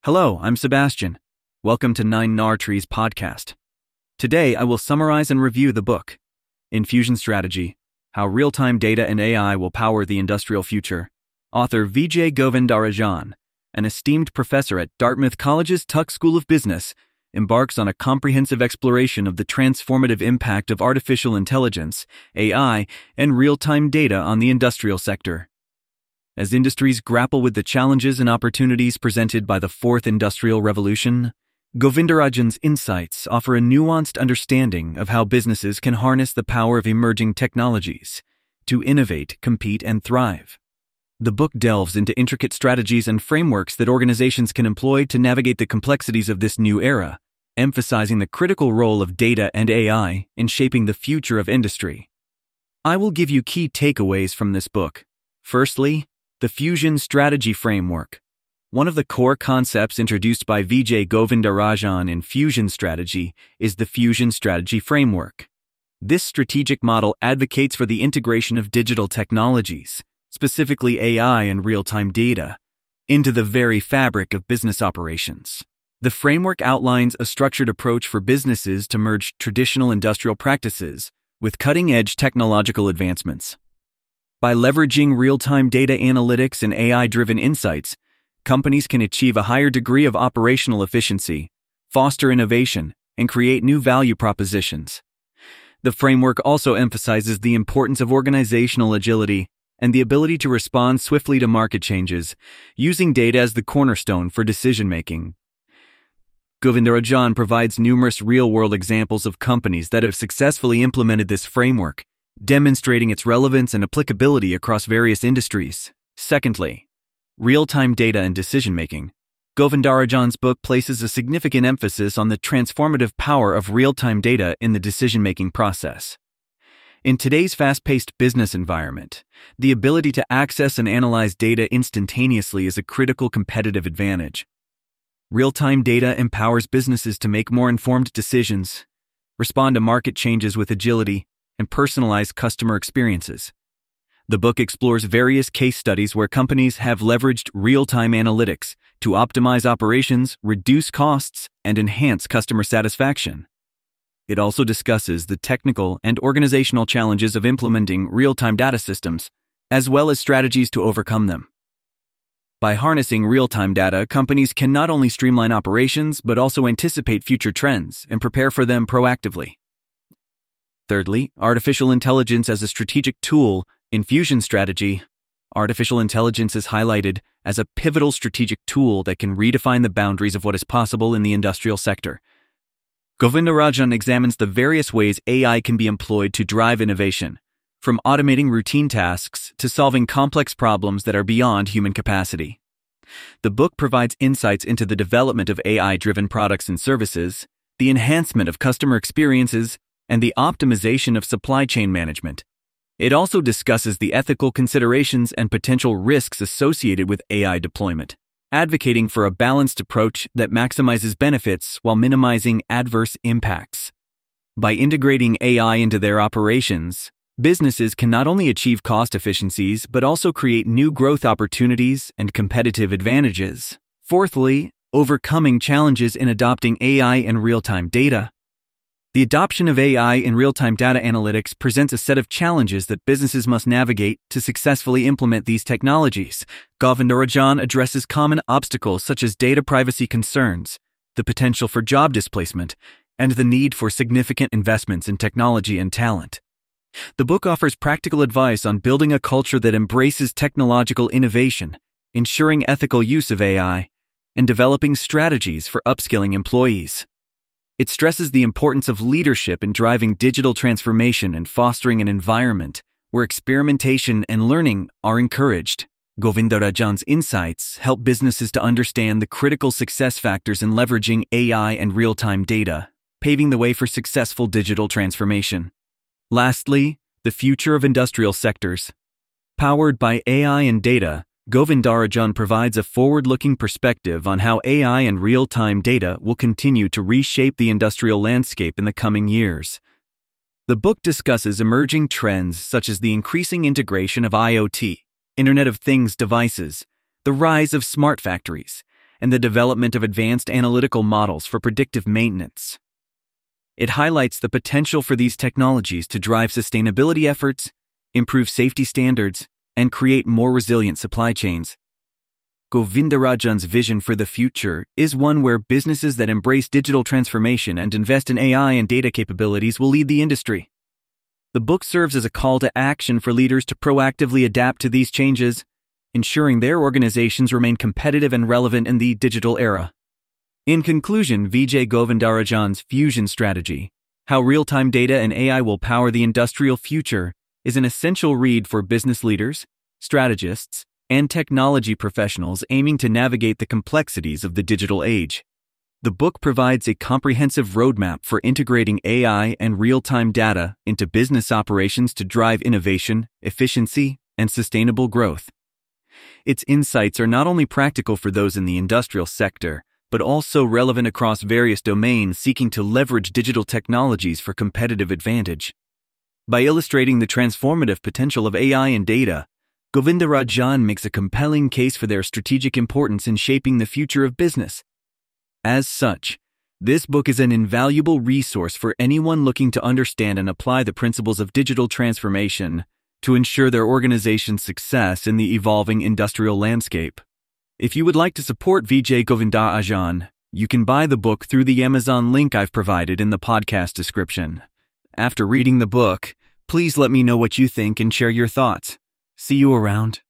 Hello, I'm Sebastian. Welcome to Nine Nar Trees podcast. Today, I will summarize and review the book, Infusion Strategy: How Real-Time Data and AI Will Power the Industrial Future. Author Vijay Govindarajan, an esteemed professor at Dartmouth College's Tuck School of Business, embarks on a comprehensive exploration of the transformative impact of artificial intelligence, AI, and real-time data on the industrial sector. As industries grapple with the challenges and opportunities presented by the Fourth Industrial Revolution, Govindarajan's insights offer a nuanced understanding of how businesses can harness the power of emerging technologies to innovate, compete, and thrive. The book delves into intricate strategies and frameworks that organizations can employ to navigate the complexities of this new era, emphasizing the critical role of data and AI in shaping the future of industry. I will give you key takeaways from this book. Firstly, the Fusion Strategy Framework. One of the core concepts introduced by Vijay Govindarajan in Fusion Strategy is the Fusion Strategy Framework. This strategic model advocates for the integration of digital technologies, specifically AI and real-time data, into the very fabric of business operations. The framework outlines a structured approach for businesses to merge traditional industrial practices with cutting-edge technological advancements. By leveraging real-time data analytics and AI-driven insights, companies can achieve a higher degree of operational efficiency, foster innovation, and create new value propositions. The framework also emphasizes the importance of organizational agility and the ability to respond swiftly to market changes, using data as the cornerstone for decision-making. Govindarajan provides numerous real-world examples of companies that have successfully implemented this framework, demonstrating its relevance and applicability across various industries. Secondly, real-time data and decision-making. Govindarajan's book places a significant emphasis on the transformative power of real-time data in the decision-making process. In today's fast-paced business environment, the ability to access and analyze data instantaneously is a critical competitive advantage. Real-time data empowers businesses to make more informed decisions, respond to market changes with agility, and personalize customer experiences. The book explores various case studies where companies have leveraged real-time analytics to optimize operations, reduce costs, and enhance customer satisfaction. It also discusses the technical and organizational challenges of implementing real-time data systems, as well as strategies to overcome them. By harnessing real-time data, companies can not only streamline operations but also anticipate future trends and prepare for them proactively. Thirdly, artificial intelligence as a strategic tool in Fusion Strategy. Artificial intelligence is highlighted as a pivotal strategic tool that can redefine the boundaries of what is possible in the industrial sector. Govindarajan examines the various ways AI can be employed to drive innovation, from automating routine tasks to solving complex problems that are beyond human capacity. The book provides insights into the development of AI-driven products and services, the enhancement of customer experiences, and the optimization of supply chain management. It also discusses the ethical considerations and potential risks associated with AI deployment, advocating for a balanced approach that maximizes benefits while minimizing adverse impacts. By integrating AI into their operations, businesses can not only achieve cost efficiencies but also create new growth opportunities and competitive advantages. Fourthly, overcoming challenges in adopting AI and real-time data. The adoption of AI in real-time data analytics presents a set of challenges that businesses must navigate to successfully implement these technologies. Govindarajan addresses common obstacles such as data privacy concerns, the potential for job displacement, and the need for significant investments in technology and talent. The book offers practical advice on building a culture that embraces technological innovation, ensuring ethical use of AI, and developing strategies for upskilling employees. It stresses the importance of leadership in driving digital transformation and fostering an environment where experimentation and learning are encouraged. Govindarajan's insights help businesses to understand the critical success factors in leveraging AI and real-time data, paving the way for successful digital transformation. Lastly, the future of industrial sectors. Powered by AI and data, Govindarajan provides a forward-looking perspective on how AI and real-time data will continue to reshape the industrial landscape in the coming years. The book discusses emerging trends such as the increasing integration of IoT, Internet of Things devices, the rise of smart factories, and the development of advanced analytical models for predictive maintenance. It highlights the potential for these technologies to drive sustainability efforts, improve safety standards, and create more resilient supply chains. Govindarajan's vision for the future is one where businesses that embrace digital transformation and invest in AI and data capabilities will lead the industry. The book serves as a call to action for leaders to proactively adapt to these changes, ensuring their organizations remain competitive and relevant in the digital era. In conclusion, Vijay Govindarajan's Fusion Strategy, How Real-Time Data and AI Will Power the Industrial Future, is an essential read for business leaders, strategists, and technology professionals aiming to navigate the complexities of the digital age. The book provides a comprehensive roadmap for integrating AI and real-time data into business operations to drive innovation, efficiency, and sustainable growth. Its insights are not only practical for those in the industrial sector, but also relevant across various domains seeking to leverage digital technologies for competitive advantage. By illustrating the transformative potential of AI and data, Govindarajan makes a compelling case for their strategic importance in shaping the future of business. As such, this book is an invaluable resource for anyone looking to understand and apply the principles of digital transformation to ensure their organization's success in the evolving industrial landscape. If you would like to support Vijay Govindarajan, you can buy the book through the Amazon link I've provided in the podcast description. After reading the book, please let me know what you think and share your thoughts. See you around.